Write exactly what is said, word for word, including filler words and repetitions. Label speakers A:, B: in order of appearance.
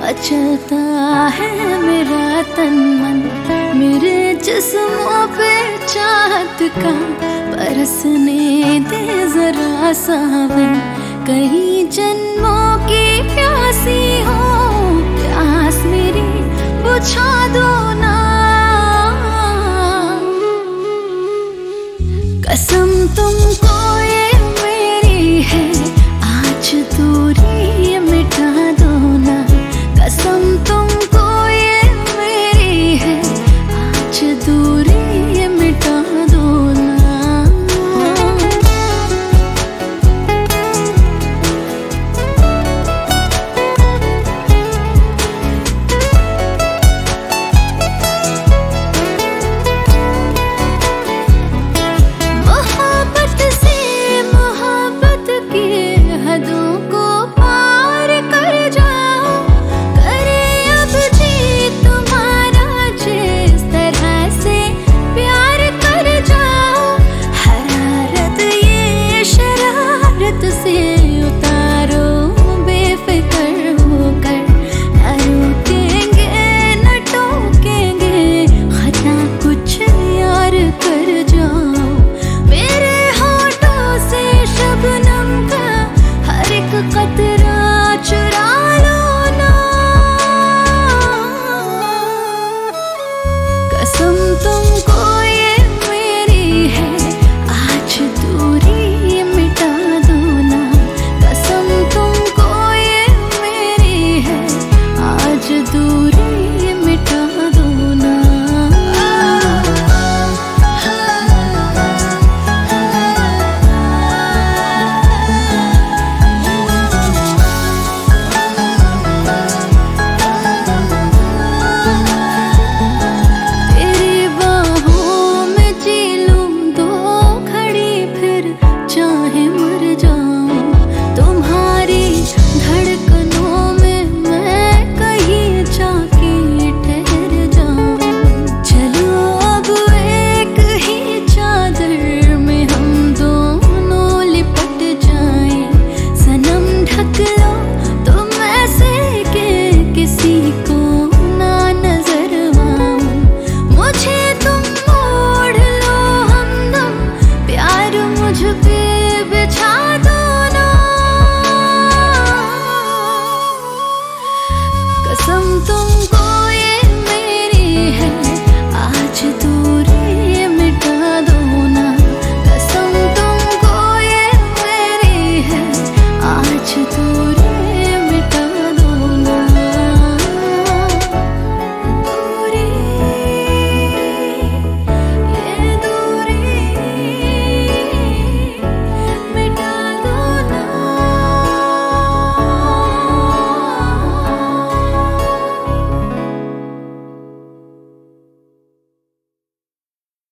A: मचलता है मेरा तन मन, मेरे जिस्मों पे चाहत का बरसने दे जरा सावन। कई जन्मों की प्यासी हो, प्यास मेरी बुझा दो ना। कसम तुमको ये मेरी है, आज दूरी ये मिटा दो ना। कसम तुमको ये मेरी है, आज दूरी ये मिटा दो ना। मोहब्बत से मोहब्बत की हदों को पार कर जाओ, करे अब जी तुम्हारा जिस तरह से प्यार कर जाओ। हरारत ये शरारत से उतारो बेफिक्र होकर, न रोकेंगे न टोकेंगे, खता कुछ यार कर जाओ। मेरे होठों से शबनम का हर एक कतरा चुरा लो ना। कसम तुमको ये मेरी है, आज दूरी ये मिटा दो ना। कसम तुमको ये मेरी है, आज दूरी ये मिटा दो ना। तेरी बाहों में जी लूं दो घड़ी, फिर चाहे मर जाऊं। तुम्हारी धड़कनों में मैं कहीं जाके ठहर जाऊं। चलो अब एक ही चादर में हम दोनों लिपट जाएं। सनम ढक लो तुम ऐसे के किसी को ना नजर आऊं। मुझे तुम मोड़ लो हमदम, प्यार मुझ पे बिछा दो ना। कसम तुमको